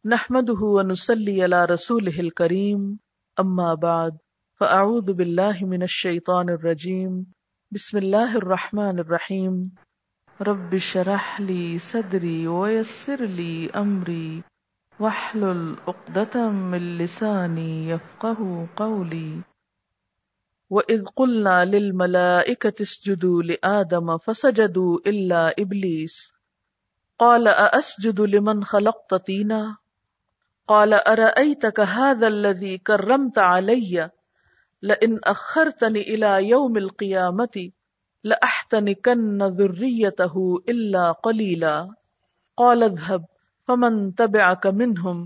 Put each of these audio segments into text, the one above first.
نحمده ونصلي على رسوله الكريم اما بعد فاعوذ بالله من الشيطان الرجيم بسم الله الرحمن الرحيم رب اشرح لي صدري ويسر لي امري واحلل عقدة من لساني يفقهوا قولي وإذ قلنا للملائكة اسجدوا لآدم فسجدوا إلا إبليس قال أأسجد لمن خلقت طينا قال أرأيتك هذا الذي كرمت علي لئن أخرتني إلى يوم القيامة لأحتنكن ذريته إلا قليلا قال اذهب فمن تبعك منهم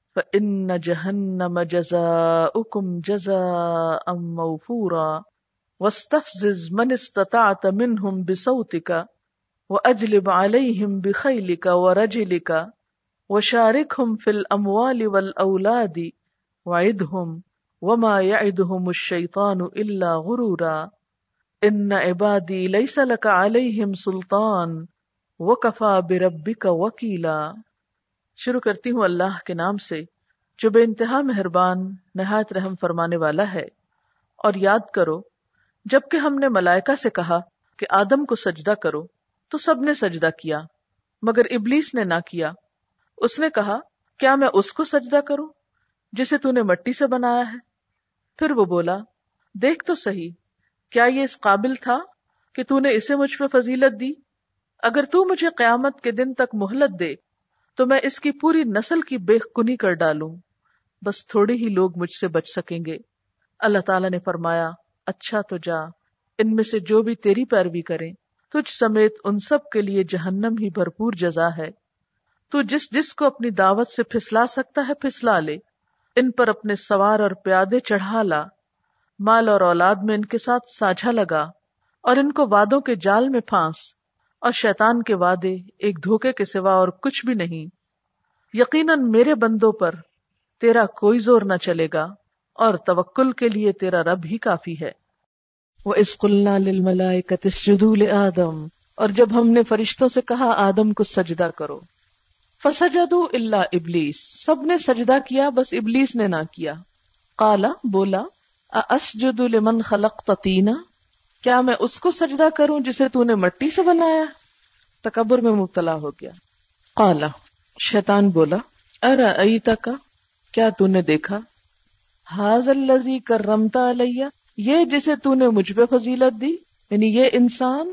فإن جهنم جزاؤكم جزاء موفورا واستفزز من استطعت منهم بصوتك وأجلب عليهم بخيلك ورجلك وشاركهم في الأموال والأولاد وعدهم وما يعدهم الشيطان إلا غرورا إن عبادي ليس لك عليهم سلطان وكفى بربك وكيلا۔ شروع کرتی ہوں اللہ کے نام سے جو بے انتہا مہربان نہایت رحم فرمانے والا ہے۔ اور یاد کرو جب کہ ہم نے ملائکہ سے کہا کہ آدم کو سجدہ کرو تو سب نے سجدہ کیا مگر ابلیس نے نہ کیا۔ اس نے کہا کیا میں اس کو سجدہ کروں جسے تو نے مٹی سے بنایا ہے؟ پھر وہ بولا دیکھ تو صحیح کیا یہ اس قابل تھا کہ تو نے اسے مجھ پہ فضیلت دی؟ اگر تو مجھے قیامت کے دن تک مہلت دے تو میں اس کی پوری نسل کی بے کنی کر ڈالوں، بس تھوڑے ہی لوگ مجھ سے بچ سکیں گے۔ اللہ تعالیٰ نے فرمایا اچھا تو جا، ان میں سے جو بھی تیری پیروی کریں تجھ سمیت ان سب کے لیے جہنم ہی بھرپور جزا ہے۔ تو جس کو اپنی دعوت سے پھسلا سکتا ہے پھسلا لے، ان پر اپنے سوار اور پیادے چڑھا لا، مال اور اولاد میں ان کے ساتھ ساجھا لگا اور ان کو وعدوں کے جال میں پھانس، اور شیطان کے وعدے ایک دھوکے کے سوا اور کچھ بھی نہیں۔ یقیناً میرے بندوں پر تیرا کوئی زور نہ چلے گا اور توکل کے لیے تیرا رب ہی کافی ہے۔ وَإِذْ قُلْنَا لِلْمَلَائِكَةِ اسْجُدُوا لِآدَمَ، اور جب ہم نے فرشتوں سے کہا آدم کو سجدہ کرو، فَسَجَدُوا إِلَّا إِبْلِيسَ، سب نے سجدہ کیا بس ابلیس نے نہ کیا۔ قَالَ، بولا أَأَسْجُدُ لِمَنْ خَلَقْتَ طِينًا، کیا میں اس کو سجدہ کروں جسے تو نے مٹی سے بنایا؟ تکبر میں مبتلا ہو گیا۔ قال، شیطان بولا ارأیتک، کیا تو نے دیکھا، ھذا الذی کرمت علی، یہ جسے تو نے مجھ پہ فضیلت دی، یعنی یہ انسان،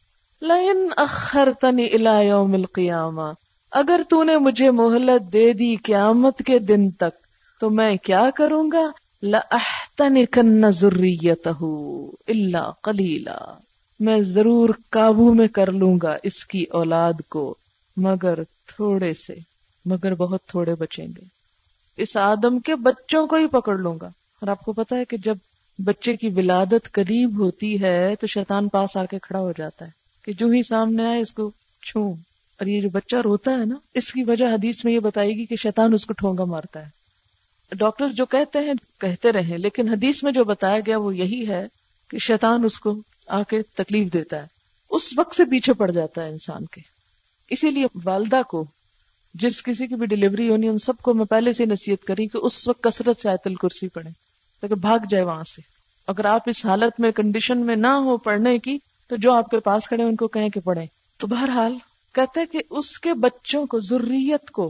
لئن اخرتنی الی یوم القیامہ، اگر تو نے مجھے مہلت دے دی قیامت کے دن تک تو میں کیا کروں گا، لَأَحْتَنِكَنَّ ذُرِّيَّتَهُ إِلَّا قَلِيلًا، میں ضرور قابو میں کر لوں گا اس کی اولاد کو مگر تھوڑے سے، مگر بہت تھوڑے بچیں گے۔ اس آدم کے بچوں کو ہی پکڑ لوں گا۔ اور آپ کو پتا ہے کہ جب بچے کی ولادت قریب ہوتی ہے تو شیطان پاس آ کے کھڑا ہو جاتا ہے کہ جو ہی سامنے آئے اس کو چھوں۔ اور یہ جو بچہ روتا ہے نا، اس کی وجہ حدیث میں یہ بتائے گی کہ شیطان اس کو ٹھونگا مارتا ہے۔ ڈاکٹرز جو کہتے ہیں کہتے رہیں، لیکن حدیث میں جو بتایا گیا وہ یہی ہے کہ شیطان اس کو آ کے تکلیف دیتا ہے، اس وقت سے پیچھے پڑ جاتا ہے انسان کے۔ اسی لیے والدہ کو جس کسی کی بھی ڈیلیوری ہونی ان سب کو میں پہلے سے نصیحت کری کہ اس وقت کثرت سے آیت الکرسی پڑھیں تاکہ بھاگ جائے وہاں سے۔ اگر آپ اس حالت میں کنڈیشن میں نہ ہو پڑھنے کی تو جو آپ کے پاس کھڑے ان کو کہیں کہ پڑھیں۔ تو بہرحال کہتے ہیں کہ اس کے بچوں کو، ذریت کو،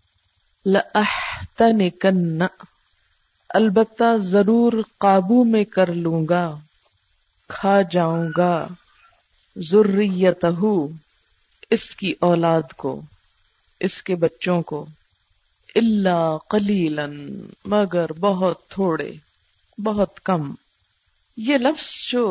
لَأَحْتَنِكَنَّ، البتہ ضرور قابو میں کر لوں گا، کھا جاؤں گا، ذُرِّيَّتَهُ، اس کی اولاد کو، اس کے بچوں کو، الا قلیلا، مگر بہت تھوڑے، بہت کم۔ یہ لفظ جو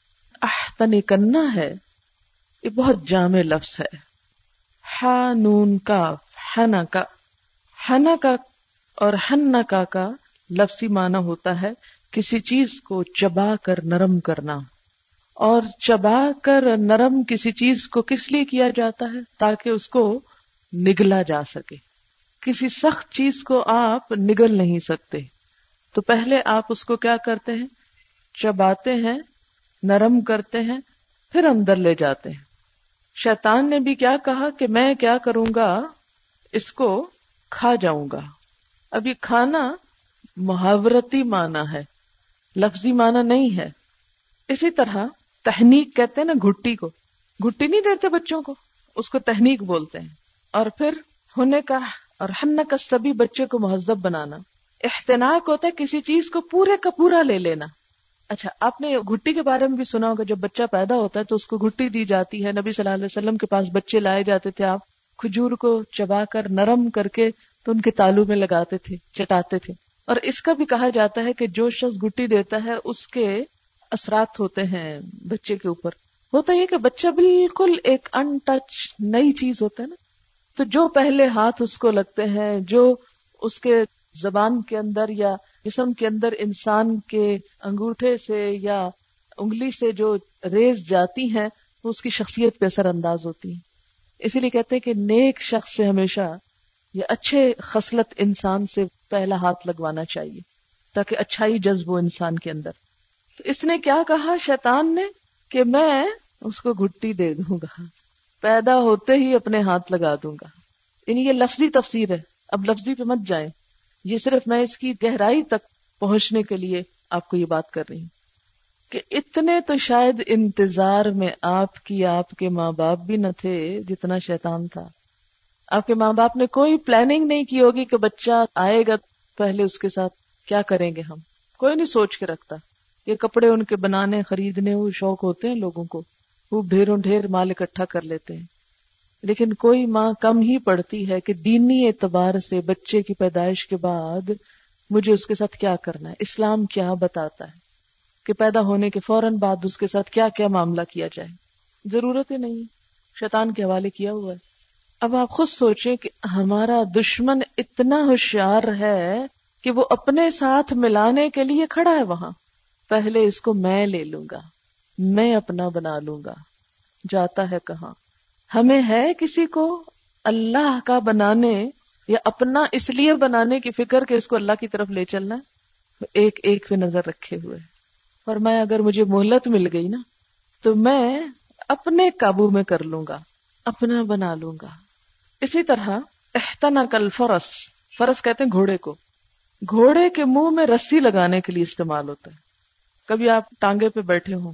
احتنکن ہے یہ بہت جامع لفظ ہے۔ ہا نون کاف، حنکا، حنکا اور حنکا کا لفظی معنی ہوتا ہے کسی چیز کو چبا کر نرم کرنا، اور چبا کر نرم کسی چیز کو کس لیے کیا جاتا ہے؟ تاکہ اس کو نگلا جا سکے۔ کسی سخت چیز کو آپ نگل نہیں سکتے، تو پہلے آپ اس کو کیا کرتے ہیں؟ چباتے ہیں، نرم کرتے ہیں، پھر اندر لے جاتے ہیں۔ شیطان نے بھی کیا کہا کہ میں کیا کروں گا، اس کو کھا جاؤں گا. اب یہ کھانا محاورتی معنی ہے، لفظی معنی نہیں ہے. اسی طرح تحنیک کہتے ہیں نا گھٹی کو، گھٹی نہیں دیتے بچوں کو، اس کو تحنیک بولتے ہیں. اور پھر ہونے کا اور حنک کا سبھی بچے کو مہذب بنانا. احتناک ہوتا ہے کسی چیز کو پورے کا پورا لے لینا. اچھا، آپ نے گھٹی کے بارے میں بھی سنا ہوگا، جب بچہ پیدا ہوتا ہے تو اس کو گھٹی دی جاتی ہے. نبی صلی اللہ علیہ وسلم کے پاس بچے لائے جاتے تھے، آپ کھجور کو چبا کر نرم کر کے تو ان کے تالو میں لگاتے تھے، چٹاتے تھے. اور اس کا بھی کہا جاتا ہے کہ جو شخص گھٹی دیتا ہے اس کے اثرات ہوتے ہیں بچے کے اوپر. ہوتا یہ کہ بچہ بالکل ایک ان ٹچ نئی چیز ہوتا ہے نا، تو جو پہلے ہاتھ اس کو لگتے ہیں، جو اس کے زبان کے اندر یا جسم کے اندر انسان کے انگوٹھے سے یا انگلی سے جو ریز جاتی ہیں وہ اس کی شخصیت پہ اثر انداز ہوتی ہیں. اسی لیے کہتے ہیں کہ نیک شخص سے ہمیشہ یا اچھے خصلت انسان سے پہلا ہاتھ لگوانا چاہیے تاکہ اچھائی جذب ہو انسان کے اندر. تو اس نے کیا کہا شیطان نے کہ میں اس کو گھٹی دے دوں گا، پیدا ہوتے ہی اپنے ہاتھ لگا دوں گا. یعنی یہ لفظی تفسیر ہے، اب لفظی پہ مت جائیں، یہ صرف میں اس کی گہرائی تک پہنچنے کے لیے آپ کو یہ بات کر رہی ہوں کہ اتنے تو شاید انتظار میں آپ کے ماں باپ بھی نہ تھے جتنا شیطان تھا. آپ کے ماں باپ نے کوئی پلاننگ نہیں کی ہوگی کہ بچہ آئے گا پہلے اس کے ساتھ کیا کریں گے ہم، کوئی نہیں سوچ کے رکھتا. یہ کپڑے ان کے بنانے خریدنے وہ شوق ہوتے ہیں لوگوں کو، وہ ڈھیروں ڈھیر مال اکٹھا کر لیتے ہیں. لیکن کوئی ماں کم ہی پڑتی ہے کہ دینی اعتبار سے بچے کی پیدائش کے بعد مجھے اس کے ساتھ کیا کرنا ہے، اسلام کیا بتاتا ہے کہ پیدا ہونے کے فوراً بعد اس کے ساتھ کیا کیا معاملہ کیا جائے. ضرورت ہی نہیں، شیطان کے حوالے کیا ہوا ہے. اب آپ خود سوچیں کہ ہمارا دشمن اتنا ہوشیار ہے کہ وہ اپنے ساتھ ملانے کے لیے کھڑا ہے وہاں. پہلے اس کو میں لے لوں گا، میں اپنا بنا لوں گا. جاتا ہے کہاں؟ ہمیں ہے کسی کو اللہ کا بنانے یا اپنا اس لیے بنانے کی فکر کہ اس کو اللہ کی طرف لے چلنا ہے. ایک ایک پہ نظر رکھے ہوئے. اور میں اگر مجھے مہلت مل گئی نا تو میں اپنے قابو میں کر لوں گا، اپنا بنا لوں گا. اسی طرح احتنک الفرس، فرس کہتے ہیں گھوڑے کو، گھوڑے کے منہ میں رسی لگانے کے لیے استعمال ہوتا ہے. کبھی آپ ٹانگے پہ بیٹھے ہوں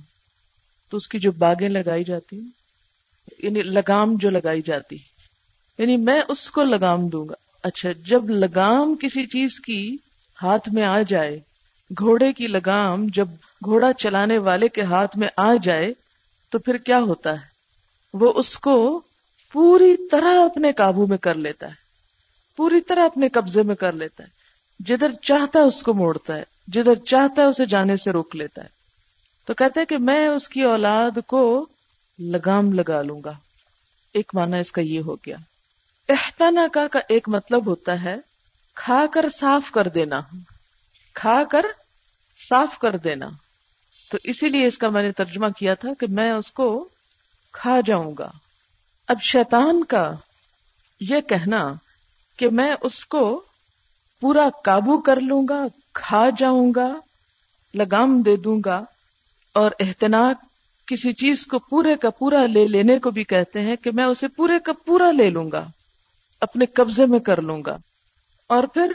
تو اس کی جو باگیں لگائی جاتی ہیں، یعنی لگام جو لگائی جاتی، یعنی میں اس کو لگام دوں گا. اچھا، جب لگام کسی چیز کی ہاتھ میں آ جائے، گھوڑے کی لگام جب گھوڑا چلانے والے کے ہاتھ میں آ جائے تو پھر کیا ہوتا ہے؟ وہ اس کو پوری طرح اپنے قابو میں کر لیتا ہے، پوری طرح اپنے قبضے میں کر لیتا ہے. جدھر چاہتا ہے اس کو موڑتا ہے، جدھر چاہتا ہے اسے جانے سے روک لیتا ہے. تو کہتے ہیں کہ میں اس کی اولاد کو لگام لگا لوں گا. ایک معنی اس کا یہ ہو گیا. احتناکا کا ایک مطلب ہوتا ہے کھا کر صاف کر دینا، کھا کر صاف کر دینا. تو اسی لیے اس کا میں نے ترجمہ کیا تھا کہ میں اس کو کھا جاؤں گا. اب شیطان کا یہ کہنا کہ میں اس کو پورا قابو کر لوں گا، کھا جاؤں گا، لگام دے دوں گا، اور احتناک کسی چیز کو پورے کا پورا لے لینے کو بھی کہتے ہیں کہ میں اسے پورے کا پورا لے لوں گا، اپنے قبضے میں کر لوں گا. اور پھر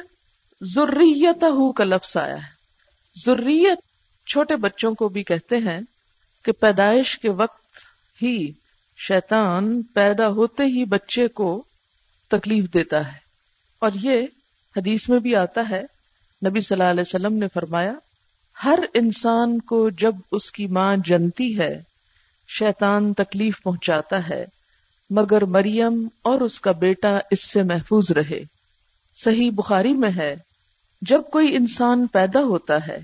ذریتہ کا لفظ آیا ہے. ذریت چھوٹے بچوں کو بھی کہتے ہیں کہ پیدائش کے وقت ہی شیطان پیدا ہوتے ہی بچے کو تکلیف دیتا ہے. اور یہ حدیث میں بھی آتا ہے، نبی صلی اللہ علیہ وسلم نے فرمایا ہر انسان کو جب اس کی ماں جنتی ہے شیطان تکلیف پہنچاتا ہے مگر مریم اور اس کا بیٹا اس سے محفوظ رہے. صحیح بخاری میں ہے جب کوئی انسان پیدا ہوتا ہے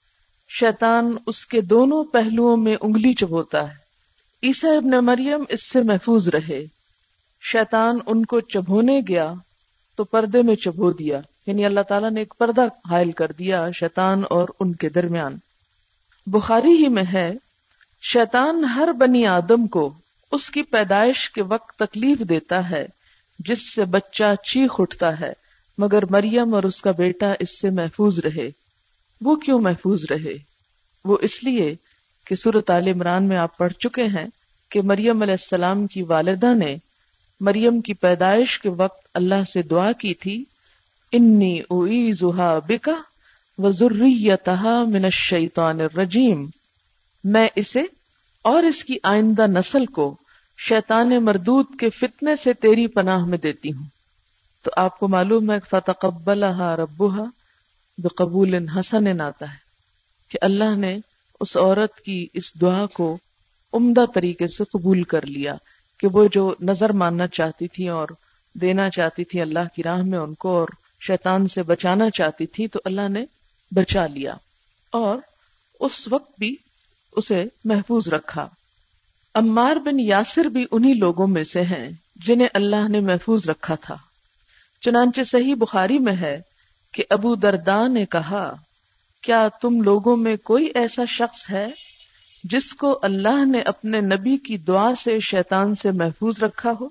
شیطان اس کے دونوں پہلوؤں میں انگلی چبوتا ہے. عیسیٰ ابن مریم اس سے محفوظ رہے. شیطان ان کو چبھونے گیا تو پردے میں چبھو دیا، یعنی اللہ تعالیٰ نے ایک پردہ حائل کر دیا شیطان اور ان کے درمیان. بخاری ہی میں ہے شیطان ہر بنی آدم کو اس کی پیدائش کے وقت تکلیف دیتا ہے جس سے بچہ چیخ اٹھتا ہے مگر مریم اور اس کا بیٹا اس سے محفوظ رہے. وہ کیوں محفوظ رہے؟ وہ اس لیے کہ سورۃ آل عمران میں آپ پڑھ چکے ہیں کہ مریم علیہ السلام کی والدہ نے مریم کی پیدائش کے وقت اللہ سے دعا کی تھی انی اعیذھا بک وذریتھا من الشیطان الرجیم، میں اسے اور اس کی آئندہ نسل کو شیطان مردود کے فتنے سے تیری پناہ میں دیتی ہوں۔ تو آپ کو معلوم ہے فتقبلھا ربھا بقبول حسن آتا ہے کہ اللہ نے اس عورت کی اس دعا کو عمدہ طریقے سے قبول کر لیا کہ وہ جو نظر ماننا چاہتی تھی اور دینا چاہتی تھی اللہ کی راہ میں ان کو، اور شیطان سے بچانا چاہتی تھی، تو اللہ نے بچا لیا اور اس وقت بھی اسے محفوظ رکھا۔ عمار بن یاسر بھی انہی لوگوں میں سے ہیں جنہیں اللہ نے محفوظ رکھا تھا۔ چنانچہ صحیح بخاری میں ہے کہ ابو درداء نے کہا، کیا تم لوگوں میں کوئی ایسا شخص ہے جس کو اللہ نے اپنے نبی کی دعا سے شیطان سے محفوظ رکھا ہو؟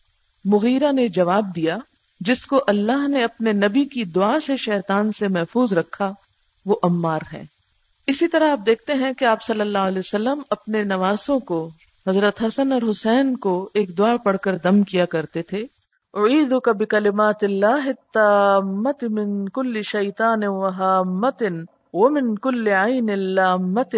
مغیرہ نے جواب دیا، جس کو اللہ نے اپنے نبی کی دعا سے شیطان سے محفوظ رکھا وہ عمار ہے۔ اسی طرح آپ دیکھتے ہیں کہ آپ صلی اللہ علیہ وسلم اپنے نواسوں کو، حضرت حسن اور حسین کو، ایک دعا پڑھ کر دم کیا کرتے تھے، اعیذک بکلمات اللہ التامۃ من کل شیطان وہامۃ ومن کل عین لامۃ۔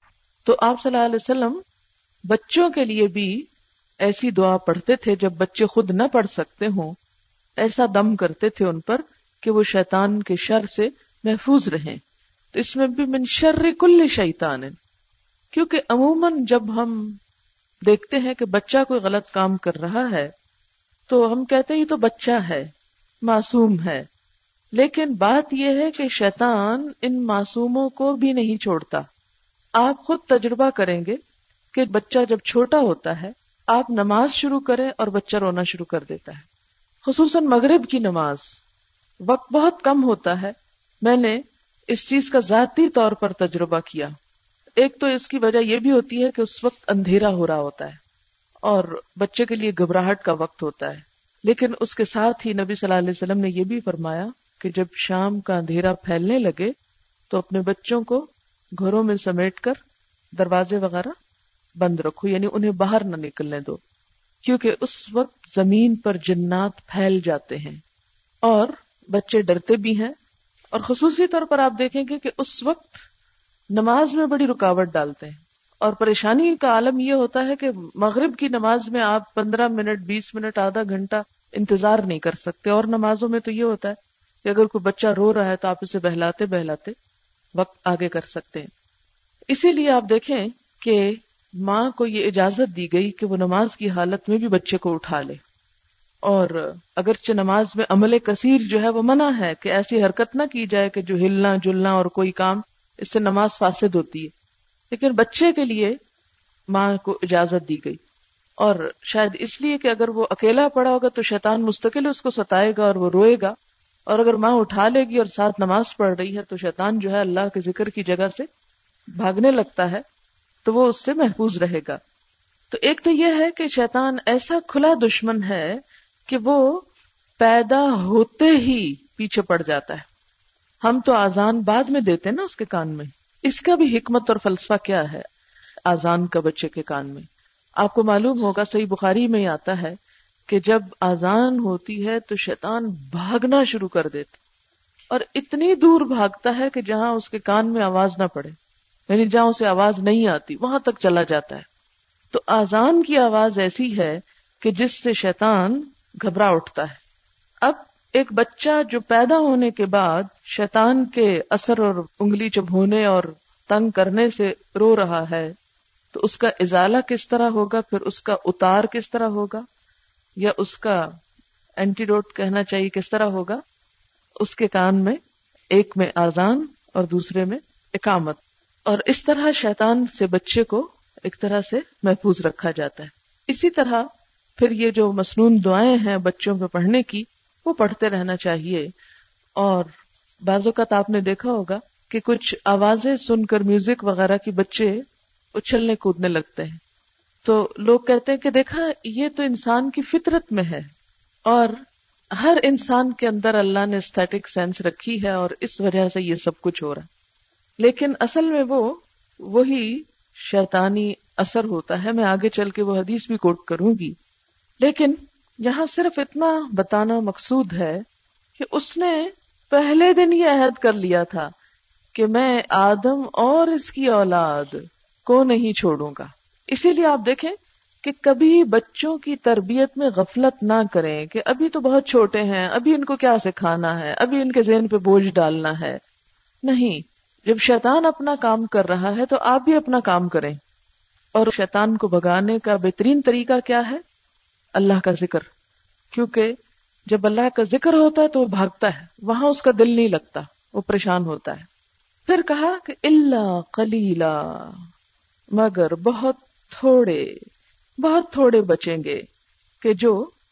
تو آپ صلی اللہ علیہ وسلم بچوں کے لیے بھی ایسی دعا پڑھتے تھے، جب بچے خود نہ پڑھ سکتے ہوں ایسا دم کرتے تھے ان پر کہ وہ شیطان کے شر سے محفوظ رہیں۔ تو اس میں بھی من شر کل شیطان، کیونکہ عموماً جب ہم دیکھتے ہیں کہ بچہ کوئی غلط کام کر رہا ہے تو ہم کہتے ہیں یہ تو بچہ ہے، معصوم ہے، لیکن بات یہ ہے کہ شیطان ان معصوموں کو بھی نہیں چھوڑتا۔ آپ خود تجربہ کریں گے کہ بچہ جب چھوٹا ہوتا ہے، آپ نماز شروع کریں اور بچہ رونا شروع کر دیتا ہے، خصوصاً مغرب کی نماز، وقت بہت کم ہوتا ہے۔ میں نے اس چیز کا ذاتی طور پر تجربہ کیا۔ ایک تو اس کی وجہ یہ بھی ہوتی ہے کہ اس وقت اندھیرا ہو رہا ہوتا ہے اور بچے کے لیے گھبراہٹ کا وقت ہوتا ہے، لیکن اس کے ساتھ ہی نبی صلی اللہ علیہ وسلم نے یہ بھی فرمایا کہ جب شام کا اندھیرا پھیلنے لگے تو اپنے بچوں کو گھروں میں سمیٹ کر دروازے وغیرہ بند رکھو، یعنی انہیں باہر نہ نکلنے دو، کیونکہ اس وقت زمین پر جنات پھیل جاتے ہیں اور بچے ڈرتے بھی ہیں۔ اور خصوصی طور پر آپ دیکھیں گے کہ اس وقت نماز میں بڑی رکاوٹ ڈالتے ہیں، اور پریشانی کا عالم یہ ہوتا ہے کہ مغرب کی نماز میں آپ 15 منٹ 20 منٹ آدھا گھنٹہ انتظار نہیں کر سکتے، اور نمازوں میں تو یہ ہوتا ہے کہ اگر کوئی بچہ رو رہا ہے تو آپ اسے بہلاتے بہلاتے وقت آگے کر سکتے ہیں۔ اسی لیے آپ دیکھیں کہ ماں کو یہ اجازت دی گئی کہ وہ نماز کی حالت میں بھی بچے کو اٹھا لے، اور اگرچہ نماز میں عمل کثیر جو ہے وہ منع ہے کہ ایسی حرکت نہ کی جائے کہ جو ہلنا جلنا اور کوئی کام، اس سے نماز فاسد ہوتی ہے، لیکن بچے کے لیے ماں کو اجازت دی گئی، اور شاید اس لیے کہ اگر وہ اکیلا پڑا ہوگا تو شیطان مستقل اس کو ستائے گا اور وہ روئے گا، اور اگر ماں اٹھا لے گی اور ساتھ نماز پڑھ رہی ہے تو شیطان جو ہے اللہ کے ذکر کی جگہ سے بھاگنے لگتا ہے، تو وہ اس سے محفوظ رہے گا۔ تو ایک تو یہ ہے کہ شیطان ایسا کھلا دشمن ہے کہ وہ پیدا ہوتے ہی پیچھے پڑ جاتا ہے۔ ہم تو آذان بعد میں دیتے نا اس کے کان میں، اس کا بھی حکمت اور فلسفہ کیا ہے آذان کا بچے کے کان میں؟ آپ کو معلوم ہوگا صحیح بخاری میں آتا ہے کہ جب آذان ہوتی ہے تو شیطان بھاگنا شروع کر دیتا، اور اتنی دور بھاگتا ہے کہ جہاں اس کے کان میں آواز نہ پڑے، یعنی جہاں اسے آواز نہیں آتی وہاں تک چلا جاتا ہے۔ تو آذان کی آواز ایسی ہے کہ جس سے شیطان گھبرا اٹھتا ہے۔ اب ایک بچہ جو پیدا ہونے کے بعد شیطان کے اثر اور انگلی چبھونے اور تنگ کرنے سے رو رہا ہے، تو اس کا ازالہ کس طرح ہوگا، پھر اس کا اتار کس طرح ہوگا، یا اس کا اینٹیڈوٹ کہنا چاہیے کس طرح ہوگا؟ اس کے کان میں ایک میں آذان اور دوسرے میں اقامت، اور اس طرح شیطان سے بچے کو ایک طرح سے محفوظ رکھا جاتا ہے۔ اسی طرح پھر یہ جو مسنون دعائیں ہیں بچوں پہ پڑھنے کی، وہ پڑھتے رہنا چاہیے۔ اور بعض اوقات آپ نے دیکھا ہوگا کہ کچھ آوازیں سن کر میوزک وغیرہ کی بچے اچھلنے کودنے لگتے ہیں، تو لوگ کہتے ہیں کہ دیکھا یہ تو انسان کی فطرت میں ہے، اور ہر انسان کے اندر اللہ نے اسٹیٹک سینس رکھی ہے اور اس وجہ سے یہ سب کچھ ہو رہا ہے، لیکن اصل میں وہی شیطانی اثر ہوتا ہے۔ میں آگے چل کے وہ حدیث بھی کوٹ کروں گی، لیکن یہاں صرف اتنا بتانا مقصود ہے کہ اس نے پہلے دن یہ عہد کر لیا تھا کہ میں آدم اور اس کی اولاد کو نہیں چھوڑوں گا. اسی لیے آپ دیکھیں کہ کبھی بچوں کی تربیت میں غفلت نہ کریں کہ ابھی تو بہت چھوٹے ہیں، ابھی ان کو کیا سکھانا ہے، ابھی ان کے ذہن پہ بوجھ ڈالنا ہے. نہیں، جب شیطان اپنا کام کر رہا ہے تو آپ بھی اپنا کام کریں. اور شیطان کو بھگانے کا بہترین طریقہ کیا ہے؟ اللہ کا ذکر. کیونکہ جب اللہ کا ذکر ہوتا ہے تو وہ بھاگتا ہے، وہاں اس کا دل نہیں لگتا، وہ پریشان ہوتا ہے. پھر کہا کہ الا قلیلا، مگر بہت تھوڑے بچیں گے کہ جو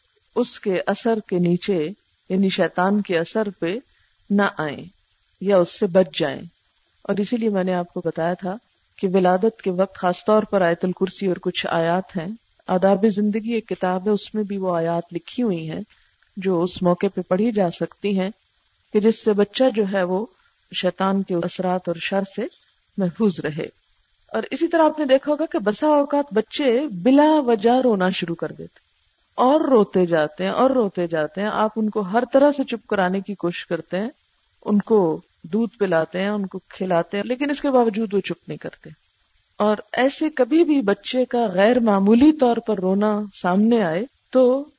اس کے اثر کے نیچے یعنی شیطان کے اثر پہ نہ آئیں یا اس سے بچ جائیں. اور اسی لیے میں نے آپ کو بتایا تھا کہ ولادت کے وقت خاص طور پر آیت الکرسی اور کچھ آیات ہیں. آداب زندگی ایک کتاب ہے، اس میں بھی وہ آیات لکھی ہوئی ہیں جو اس موقع پہ پڑھی جا سکتی ہیں کہ جس سے بچہ جو ہے وہ شیطان کے اثرات اور شر سے محفوظ رہے. اور اسی طرح آپ نے دیکھا ہوگا کہ بسا اوقات بچے بلا وجہ رونا شروع کر دیتے اور روتے جاتے ہیں. آپ ان کو ہر طرح سے چپ کرانے کی کوشش کرتے ہیں، ان کو دودھ پلاتے ہیں، ان کو کھلاتے ہیں، لیکن اس کے باوجود وہ چپ نہیں کرتے. اور ایسے کبھی بھی بچے کا غیر معمولی طور پر رونا سامنے آئے تو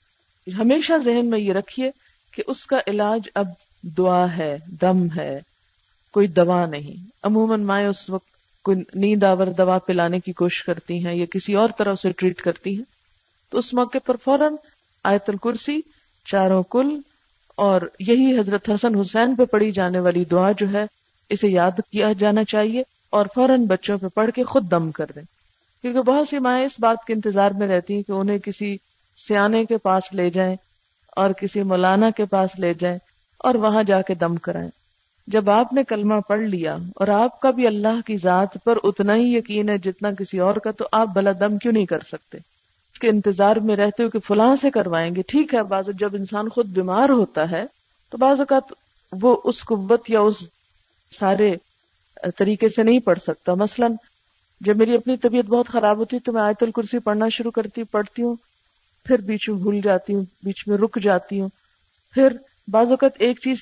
ہمیشہ ذہن میں یہ رکھیے کہ اس کا علاج اب دعا ہے، دم ہے، کوئی دوا نہیں. عموماً مائیں اس وقت کوئی نیند آور دوا پلانے کی کوشش کرتی ہیں یا کسی اور طرح سے ٹریٹ کرتی ہیں، تو اس موقع پر فوراً آیت الکرسی، چاروں کل اور یہی حضرت حسن حسین پہ پڑھی جانے والی دعا جو ہے اسے یاد کیا جانا چاہیے اور فوراً بچوں پہ پڑھ کے خود دم کر دیں. کیونکہ بہت سی مائیں اس بات کے انتظار میں رہتی ہیں کہ انہیں کسی سیانے کے پاس لے جائیں اور کسی مولانا کے پاس لے جائیں اور وہاں جا کے دم کرائیں. جب آپ نے کلمہ پڑھ لیا اور آپ کا بھی اللہ کی ذات پر اتنا ہی یقین ہے جتنا کسی اور کا، تو آپ بلا دم کیوں نہیں کر سکتے؟ اس کے انتظار میں رہتے ہو کہ فلاں سے کروائیں گے. ٹھیک ہے، بعض جب انسان خود بیمار ہوتا ہے تو بعض اوقات وہ اس قوت یا اس سارے طریقے سے نہیں پڑھ سکتا. مثلا جب میری اپنی طبیعت بہت خراب ہوتی تو میں آیت الکرسی پڑھنا شروع پڑھتی ہوں، پھر بیچ میں بھول جاتی ہوں، بیچ میں رک جاتی ہوں، پھر بعض اوقات ایک چیز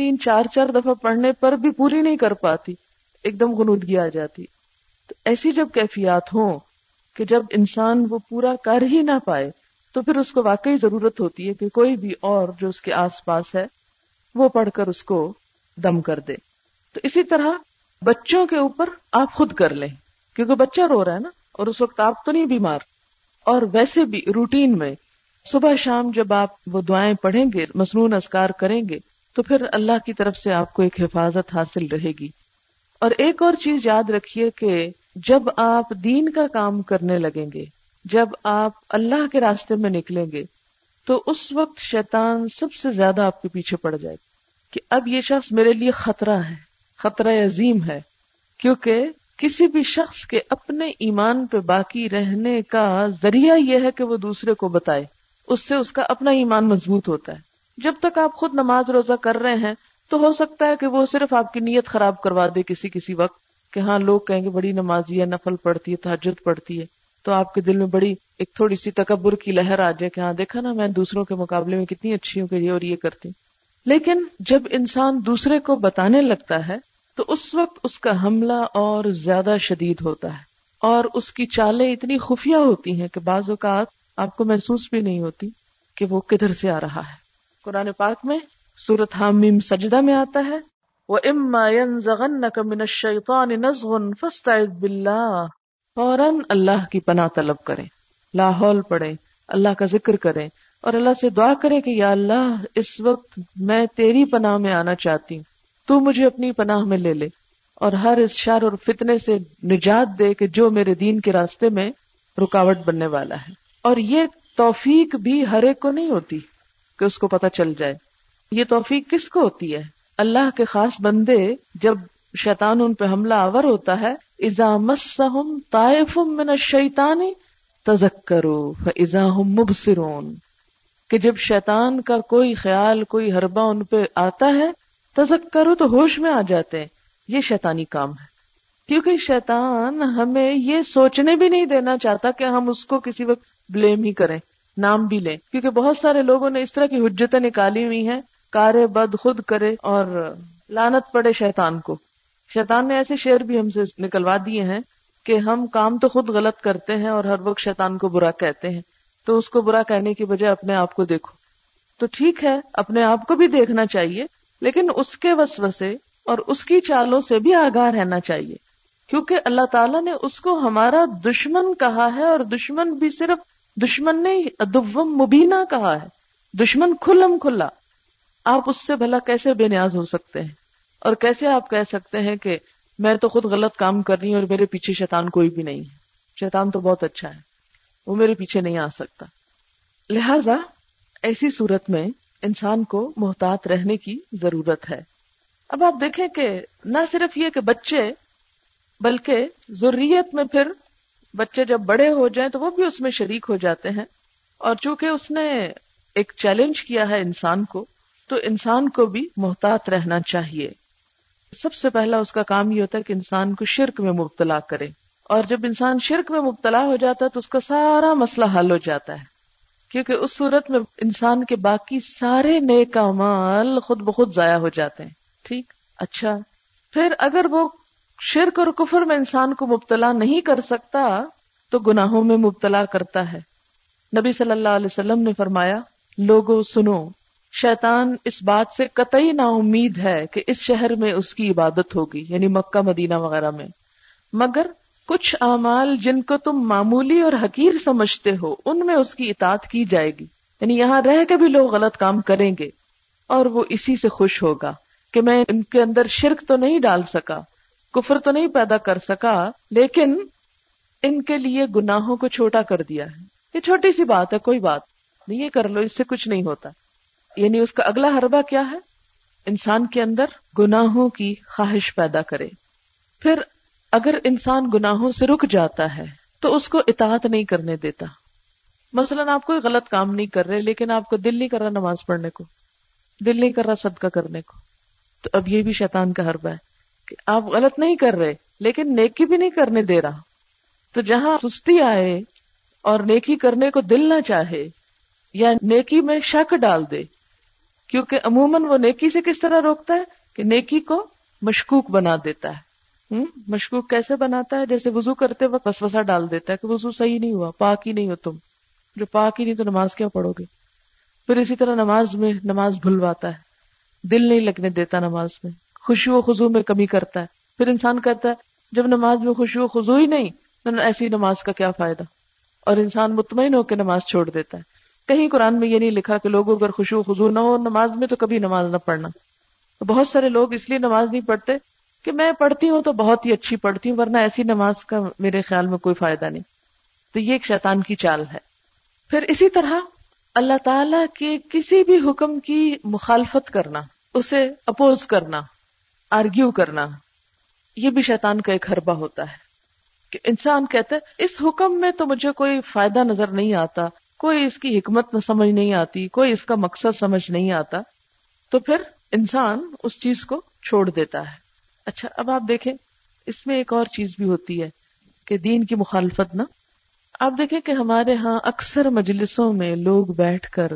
3-4 دفعہ پڑھنے پر بھی پوری نہیں کر پاتی، ایک دم غنودگی آ جاتی. تو ایسی جب کیفیات ہوں کہ جب انسان وہ پورا کر ہی نہ پائے تو پھر اس کو واقعی ضرورت ہوتی ہے کہ کوئی بھی اور جو اس کے آس پاس ہے وہ پڑھ کر اس کو دم کر دے. تو اسی طرح بچوں کے اوپر آپ خود کر لیں، کیونکہ بچہ رو رہا ہے نا، اور اس وقت آپ تو نہیں بیمار. اور ویسے بھی روٹین میں صبح شام جب آپ وہ دعائیں پڑھیں گے، مسنون اذکار کریں گے، تو پھر اللہ کی طرف سے آپ کو ایک حفاظت حاصل رہے گی. اور ایک اور چیز یاد رکھیے کہ جب آپ دین کا کام کرنے لگیں گے، جب آپ اللہ کے راستے میں نکلیں گے، تو اس وقت شیطان سب سے زیادہ آپ کے پیچھے پڑ جائے گا کہ اب یہ شخص میرے لیے خطرہ ہے، خطرہ عظیم ہے. کیونکہ کسی بھی شخص کے اپنے ایمان پہ باقی رہنے کا ذریعہ یہ ہے کہ وہ دوسرے کو بتائے، اس سے اس کا اپنا ایمان مضبوط ہوتا ہے. جب تک آپ خود نماز روزہ کر رہے ہیں تو ہو سکتا ہے کہ وہ صرف آپ کی نیت خراب کروا دے کسی وقت کہ ہاں لوگ کہیں گے بڑی نمازی ہے، نفل پڑھتی ہے، تہجد پڑھتی ہے، تو آپ کے دل میں بڑی ایک تھوڑی سی تکبر کی لہر آ جائے کہ ہاں دیکھا نا میں دوسروں کے مقابلے میں کتنی اچھی ہوں کہ یہ اور یہ کرتی. لیکن جب انسان دوسرے کو بتانے لگتا ہے تو اس وقت اس کا حملہ اور زیادہ شدید ہوتا ہے اور اس کی چالیں اتنی خفیہ ہوتی ہیں کہ بعض اوقات آپ کو محسوس بھی نہیں ہوتی کہ وہ کدھر سے آ رہا ہے. قرآن پاک میں سورۃ حامیم سجدہ میں آتا ہے وَإِمَّا يَنزَغَنَّكَ مِنَ الشَّيْطَانِ نَزْغٌ فَاسْتَعِذْ بِاللَّهِ. فوراً اللہ کی پناہ طلب کریں، لا حول پڑھیں، اللہ کا ذکر کریں اور اللہ سے دعا کریں کہ یا اللہ اس وقت میں تیری پناہ میں آنا چاہتی ہوں، تو مجھے اپنی پناہ میں لے لے اور ہر اس شر اور فتنے سے نجات دے کہ جو میرے دین کے راستے میں رکاوٹ بننے والا ہے. اور یہ توفیق بھی ہر ایک کو نہیں ہوتی کہ اس کو پتہ چل جائے. یہ توفیق کس کو ہوتی ہے؟ اللہ کے خاص بندے جب شیطان ان پہ حملہ آور ہوتا ہے اذا مسہم طائف من الشیطان تذکروا فاذا هم مبصرون، کہ جب شیطان کا کوئی خیال کوئی حربہ ان پہ آتا ہے تذکروا تو ہوش میں آ جاتے ہیں. یہ شیطانی کام ہے، کیونکہ شیطان ہمیں یہ سوچنے بھی نہیں دینا چاہتا کہ ہم اس کو کسی وقت بلیم ہی کریں، نام بھی لیں. کیونکہ بہت سارے لوگوں نے اس طرح کی حجتیں نکالی ہوئی ہیں کار بد خود کرے اور لعنت پڑے شیطان کو. شیطان نے ایسے شعر بھی ہم سے نکلوا دیے ہیں کہ ہم کام تو خود غلط کرتے ہیں اور ہر وقت شیطان کو برا کہتے ہیں، تو اس کو برا کہنے کی بجائے اپنے آپ کو دیکھو. تو ٹھیک ہے، اپنے آپ کو بھی دیکھنا چاہیے، لیکن اس کے وسوسے اور اس کی چالوں سے بھی آگاہ رہنا چاہیے، کیونکہ اللہ تعالیٰ نے اس کو ہمارا دشمن کہا ہے، اور دشمن بھی صرف دشمن نہیں، عدو مبینہ کہا ہے، دشمن کھلم کھلا. آپ اس سے بھلا کیسے بے نیاز ہو سکتے ہیں؟ اور کیسے آپ کہہ سکتے ہیں کہ میں تو خود غلط کام کر رہی ہوں اور میرے پیچھے شیطان کوئی بھی نہیں ہے؟ شیطان تو بہت اچھا ہے، وہ میرے پیچھے نہیں آ سکتا. لہذا ایسی صورت میں انسان کو محتاط رہنے کی ضرورت ہے. اب آپ دیکھیں کہ نہ صرف یہ کہ بچے، بلکہ ذریت میں پھر بچے جب بڑے ہو جائیں تو وہ بھی اس میں شریک ہو جاتے ہیں. اور چونکہ اس نے ایک چیلنج کیا ہے انسان کو، تو انسان کو بھی محتاط رہنا چاہیے. سب سے پہلا اس کا کام یہ ہوتا ہے کہ انسان کو شرک میں مبتلا کرے، اور جب انسان شرک میں مبتلا ہو جاتا ہے تو اس کا سارا مسئلہ حل ہو جاتا ہے، کیونکہ اس صورت میں انسان کے باقی سارے نیک اعمال خود بخود ضائع ہو جاتے ہیں. ٹھیک، اچھا، پھر اگر وہ شرک اور کفر میں انسان کو مبتلا نہیں کر سکتا تو گناہوں میں مبتلا کرتا ہے. نبی صلی اللہ علیہ وسلم نے فرمایا، لوگو سنو، شیطان اس بات سے قطعی نا امید ہے کہ اس شہر میں اس کی عبادت ہوگی، یعنی مکہ مدینہ وغیرہ میں، مگر کچھ اعمال جن کو تم معمولی اور حقیر سمجھتے ہو ان میں اس کی اطاعت کی جائے گی. یعنی یہاں رہ کے بھی لوگ غلط کام کریں گے اور وہ اسی سے خوش ہوگا کہ میں ان کے اندر شرک تو نہیں ڈال سکا، کفر تو نہیں پیدا کر سکا، لیکن ان کے لیے گناہوں کو چھوٹا کر دیا ہے. یہ چھوٹی سی بات ہے، کوئی بات نہیں، یہ کر لو، اس سے کچھ نہیں ہوتا. یعنی اس کا اگلا حربہ کیا ہے؟ انسان کے اندر گناہوں کی خواہش پیدا کرے. پھر اگر انسان گناہوں سے رک جاتا ہے تو اس کو اطاعت نہیں کرنے دیتا. مثلا آپ کوئی غلط کام نہیں کر رہے، لیکن آپ کو دل نہیں کر رہا نماز پڑھنے کو، دل نہیں کر رہا صدقہ کرنے کو، تو اب یہ بھی شیطان کا حربہ ہے کہ آپ غلط نہیں کر رہے لیکن نیکی بھی نہیں کرنے دے رہا. تو جہاں سستی آئے اور نیکی کرنے کو دل نہ چاہے یا نیکی میں شک ڈال دے، کیونکہ عموماً وہ نیکی سے کس طرح روکتا ہے کہ نیکی کو مشکوک بنا دیتا ہے. مشکوک کیسے بناتا ہے؟ جیسے وضو کرتے وقت وسوسہ ڈال دیتا ہے کہ وضو صحیح نہیں ہوا، پاک ہی نہیں ہو تم، جو پاک ہی نہیں تو نماز کیا پڑھو گے. پھر اسی طرح نماز میں نماز بھلواتا ہے، دل نہیں لگنے دیتا نماز میں، خشوع و خضوع میں کمی کرتا ہے. پھر انسان کہتا ہے جب نماز میں خشوع و خضوع ہی نہیں تو ایسی نماز کا کیا فائدہ، اور انسان مطمئن ہو کے نماز چھوڑ دیتا ہے. کہیں قرآن میں یہ نہیں لکھا کہ لوگوں اگر خشوع و خضوع نہ ہو نماز میں تو کبھی نماز نہ پڑھنا. تو بہت سارے لوگ اس لیے نماز نہیں پڑھتے کہ میں پڑھتی ہوں تو بہت ہی اچھی پڑھتی ہوں، ورنہ ایسی نماز کا میرے خیال میں کوئی فائدہ نہیں. تو یہ ایک شیطان کی چال ہے. پھر اسی طرح اللہ تعالیٰ کے کسی بھی حکم کی مخالفت کرنا، اسے اپوز کرنا، آرگیو کرنا، یہ بھی شیطان کا ایک حربہ ہوتا ہے کہ انسان کہتا ہے اس حکم میں تو مجھے کوئی فائدہ نظر نہیں آتا، کوئی اس کی حکمت نہ سمجھ نہیں آتی، کوئی اس کا مقصد سمجھ نہیں آتا، تو پھر انسان اس چیز کو چھوڑ دیتا ہے. اچھا، اب آپ دیکھیں اس میں ایک اور چیز بھی ہوتی ہے کہ دین کی مخالفت نا. آپ دیکھیں کہ ہمارے ہاں اکثر مجلسوں میں لوگ بیٹھ کر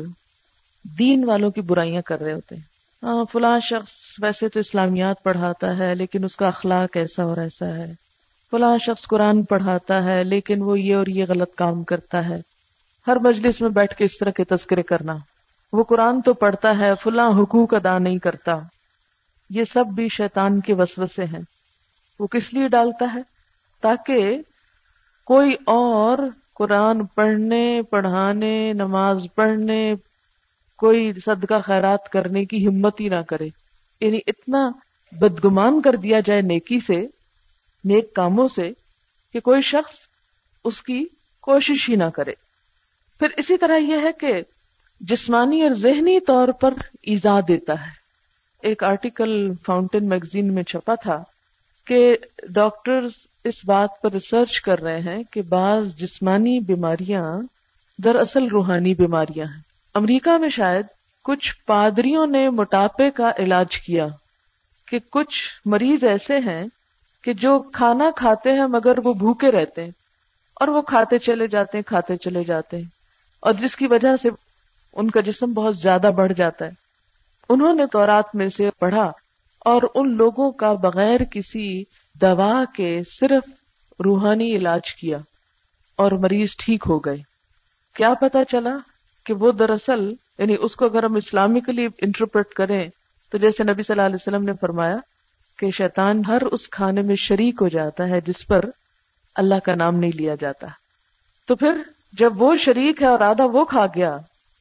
دین والوں کی برائیاں کر رہے ہوتے ہیں. ہاں، فلاں شخص ویسے تو اسلامیات پڑھاتا ہے لیکن اس کا اخلاق ایسا اور ایسا ہے، فلاں شخص قرآن پڑھاتا ہے لیکن وہ یہ اور یہ غلط کام کرتا ہے. ہر مجلس میں بیٹھ کے اس طرح کے تذکرے کرنا، وہ قرآن تو پڑھتا ہے، فلاں حقوق ادا نہیں کرتا. یہ سب بھی شیطان کے وسوسے ہیں. وہ کس لیے ڈالتا ہے؟ تاکہ کوئی اور قرآن پڑھنے، پڑھانے، نماز پڑھنے، کوئی صدقہ خیرات کرنے کی ہمت ہی نہ کرے. یعنی اتنا بدگمان کر دیا جائے نیکی سے، نیک کاموں سے، کہ کوئی شخص اس کی کوشش ہی نہ کرے. پھر اسی طرح یہ ہے کہ جسمانی اور ذہنی طور پر ایذا دیتا ہے. ایک آرٹیکل فاؤنٹین میگزین میں چھپا تھا کہ ڈاکٹرز اس بات پر ریسرچ کر رہے ہیں کہ بعض جسمانی بیماریاں دراصل روحانی بیماریاں ہیں. امریکہ میں شاید کچھ پادریوں نے موٹاپے کا علاج کیا کہ کچھ مریض ایسے ہیں کہ جو کھانا کھاتے ہیں مگر وہ بھوکے رہتے ہیں اور وہ کھاتے چلے جاتے ہیں، کھاتے چلے جاتے ہیں، اور جس کی وجہ سے ان کا جسم بہت زیادہ بڑھ جاتا ہے. انہوں نے تورات میں سے پڑھا اور ان لوگوں کا بغیر کسی دوا کے صرف روحانی علاج کیا اور مریض ٹھیک ہو گئے۔ کیا پتا چلا کہ وہ دراصل یعنی اس کو اگر ہم اسلامکلی انٹرپریٹ کریں تو جیسے نبی صلی اللہ علیہ وسلم نے فرمایا کہ شیطان ہر اس کھانے میں شریک ہو جاتا ہے جس پر اللہ کا نام نہیں لیا جاتا، تو پھر جب وہ شریک ہے اور آدھا وہ کھا گیا،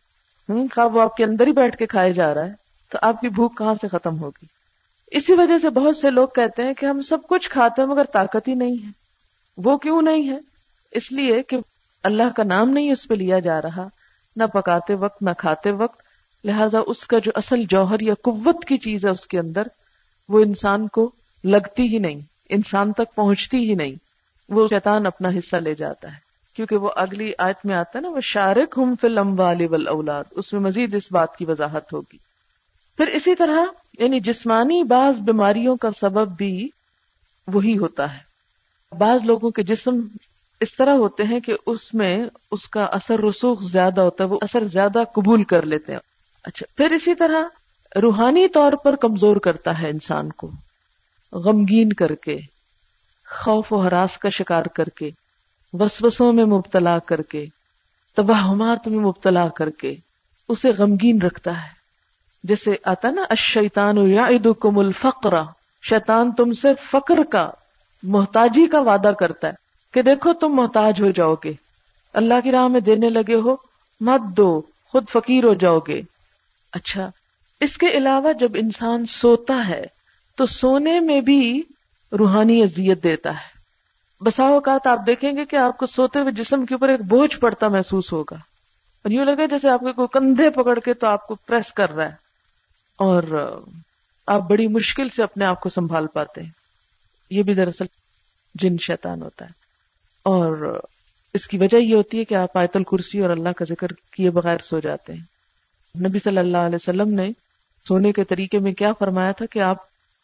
خواب وہ آپ کے اندر ہی بیٹھ کے کھائے جا رہا ہے، تو آپ کی بھوک کہاں سے ختم ہوگی؟ اسی وجہ سے بہت سے لوگ کہتے ہیں کہ ہم سب کچھ کھاتے ہیں مگر طاقت ہی نہیں ہے۔ وہ کیوں نہیں ہے؟ اس لیے کہ اللہ کا نام نہیں اس پہ لیا جا رہا، نہ پکاتے وقت نہ کھاتے وقت، لہذا اس کا جو اصل جوہر یا قوت کی چیز ہے اس کے اندر، وہ انسان کو لگتی ہی نہیں، انسان تک پہنچتی ہی نہیں، وہ شیطان اپنا حصہ لے جاتا ہے۔ کیونکہ وہ اگلی آیت میں آتا ہے نا، وَشَارِكْهُمْ فِي الْأَمْوَالِ وَالْأَوْلَادِ، اس میں مزید اس بات کی وضاحت ہوگی۔ پھر اسی طرح یعنی جسمانی بعض بیماریوں کا سبب بھی وہی ہوتا ہے۔ بعض لوگوں کے جسم اس طرح ہوتے ہیں کہ اس میں اس کا اثر رسوخ زیادہ ہوتا ہے، وہ اثر زیادہ قبول کر لیتے ہیں۔ اچھا، پھر اسی طرح روحانی طور پر کمزور کرتا ہے انسان کو، غمگین کر کے، خوف و ہراس کا شکار کر کے، وسوسوں میں مبتلا کر کے، توہمات میں مبتلا کر کے اسے غمگین رکھتا ہے۔ جیسے آتا نا، الشیطان یعدکم الفقر، شیطان تم سے فقر کا، محتاجی کا وعدہ کرتا ہے کہ دیکھو تم محتاج ہو جاؤ گے، اللہ کی راہ میں دینے لگے ہو مت دو، خود فقیر ہو جاؤ گے۔ اچھا، اس کے علاوہ جب انسان سوتا ہے تو سونے میں بھی روحانی اذیت دیتا ہے۔ بسا اوقات آپ دیکھیں گے کہ آپ کو سوتے ہوئے جسم کے اوپر ایک بوجھ پڑتا محسوس ہوگا، اور یوں لگے جیسے آپ کے کوئی کندھے پکڑ کے تو آپ کو پریس کر رہا ہے، اور آپ بڑی مشکل سے اپنے آپ کو سنبھال پاتے ہیں۔ یہ بھی دراصل جن شیطان ہوتا ہے، اور اس کی وجہ یہ ہوتی ہے کہ آپ آیت الکرسی اور اللہ کا ذکر کیے بغیر سو جاتے ہیں۔ نبی صلی اللہ علیہ وسلم نے سونے کے طریقے میں کیا فرمایا تھا کہ آپ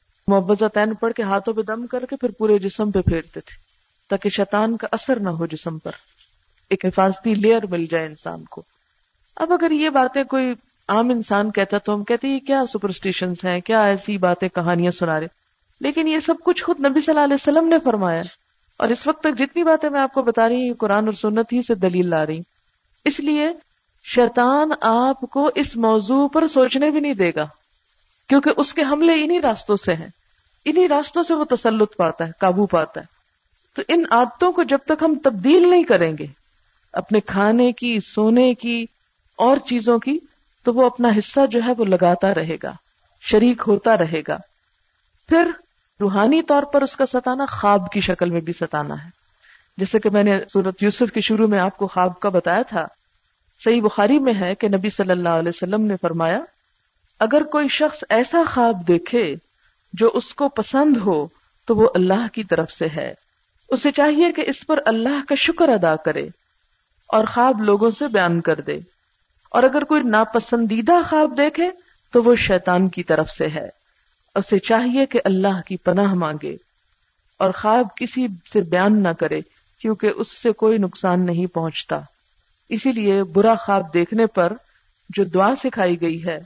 معوذتین پڑھ کے ہاتھوں پہ دم کر کے پھر پورے جسم پہ پھیرتے تھے تاکہ شیطان کا اثر نہ ہو جسم پر، ایک حفاظتی لیئر مل جائے انسان کو۔ اب اگر یہ باتیں کوئی عام انسان کہتا تو ہم کہتے ہیں کیا سپرسٹیشنز ہیں، کیا ایسی باتیں کہانیاں سنا رہے، لیکن یہ سب کچھ خود نبی صلی اللہ علیہ وسلم نے فرمایا، اور اس وقت تک جتنی باتیں میں آپ کو بتا رہی ہوں قرآن اور سنت ہی سے دلیل لا رہی۔ اس لیے شیطان آپ کو اس موضوع پر سوچنے بھی نہیں دے گا، کیونکہ اس کے حملے انہی راستوں سے ہیں، انہی راستوں سے وہ تسلط پاتا ہے، قابو پاتا ہے۔ تو ان عادتوں کو جب تک ہم تبدیل نہیں کریں گے، اپنے کھانے کی، سونے کی اور چیزوں کی، تو وہ اپنا حصہ جو ہے وہ لگاتا رہے گا، شریک ہوتا رہے گا۔ پھر روحانی طور پر اس کا ستانا خواب کی شکل میں بھی ستانا ہے، جیسے کہ میں نے سورۃ یوسف کے شروع میں آپ کو خواب کا بتایا تھا۔ صحیح بخاری میں ہے کہ نبی صلی اللہ علیہ وسلم نے فرمایا، اگر کوئی شخص ایسا خواب دیکھے جو اس کو پسند ہو تو وہ اللہ کی طرف سے ہے، اسے چاہیے کہ اس پر اللہ کا شکر ادا کرے اور خواب لوگوں سے بیان کر دے، اور اگر کوئی ناپسندیدہ خواب دیکھے تو وہ شیطان کی طرف سے ہے، اسے چاہیے کہ اللہ کی پناہ مانگے اور خواب کسی سے بیان نہ کرے کیونکہ اس سے کوئی نقصان نہیں پہنچتا۔ اسی لیے برا خواب دیکھنے پر جو دعا سکھائی گئی ہے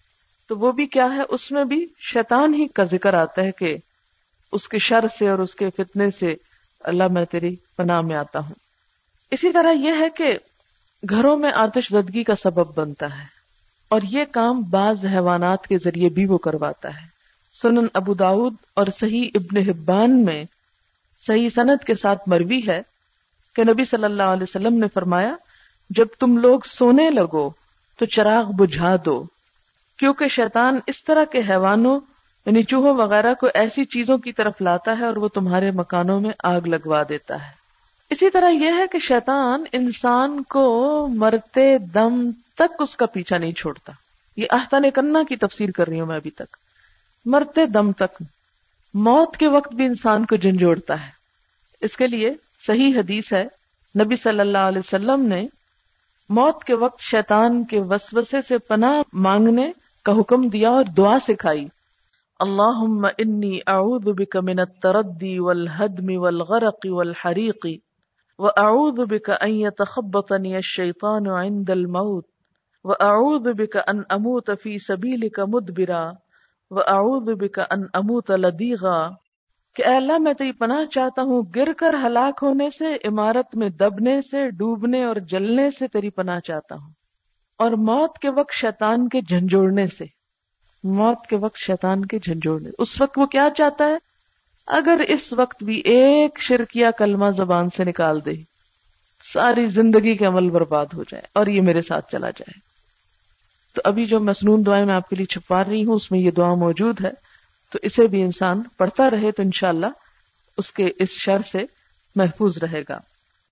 تو وہ بھی کیا ہے، اس میں بھی شیطان ہی کا ذکر آتا ہے کہ اس کے شر سے اور اس کے فتنے سے اللہ میں تیری پناہ میں آتا ہوں۔ اسی طرح یہ ہے کہ گھروں میں آتش زدگی کا سبب بنتا ہے، اور یہ کام بعض حیوانات کے ذریعے بھی وہ کرواتا ہے۔ سنن ابو داؤد اور صحیح ابن حبان میں صحیح سند کے ساتھ مروی ہے کہ نبی صلی اللہ علیہ وسلم نے فرمایا، جب تم لوگ سونے لگو تو چراغ بجھا دو، کیونکہ شیطان اس طرح کے حیوانوں یعنی چوہوں وغیرہ کو ایسی چیزوں کی طرف لاتا ہے اور وہ تمہارے مکانوں میں آگ لگوا دیتا ہے۔ اسی طرح یہ ہے کہ شیطان انسان کو مرتے دم تک اس کا پیچھا نہیں چھوڑتا۔ یہ احسن کنہ کی تفسیر کر رہی ہوں میں ابھی تک، مرتے دم تک، موت کے وقت بھی انسان کو جھنجھوڑتا ہے۔ اس کے لیے صحیح حدیث ہے، نبی صلی اللہ علیہ وسلم نے موت کے وقت شیطان کے وسوسے سے پناہ مانگنے کا حکم دیا اور دعا سکھائی، اللہم انی اعوذ بک من التردی والہدم والغرق والحریق واعوذ بک ان یتخبطنی الشیطان عند الموت وأعوذ بك أن أموت في سبيلك مدبرا وأعوذ بك أن أموت لديغا، کہ اے اللہ میں تیری پناہ چاہتا ہوں گر کر ہلاک ہونے سے، عمارت میں دبنے سے، ڈوبنے اور جلنے سے تیری پناہ چاہتا ہوں، اور موت کے وقت شیطان کے جھنجھوڑنے سے، موت کے وقت شیطان کے جھنجھوڑنے، اس وقت وہ کیا چاہتا ہے؟ اگر اس وقت بھی ایک شرکیہ کلمہ زبان سے نکال دے، ساری زندگی کے عمل برباد ہو جائے اور یہ میرے ساتھ چلا جائے۔ تو ابھی جو مسنون دعائیں میں آپ کے لیے چھپا رہی ہوں اس میں یہ دعا موجود ہے، تو اسے بھی انسان پڑھتا رہے تو انشاءاللہ اس کے اس شر سے محفوظ رہے گا۔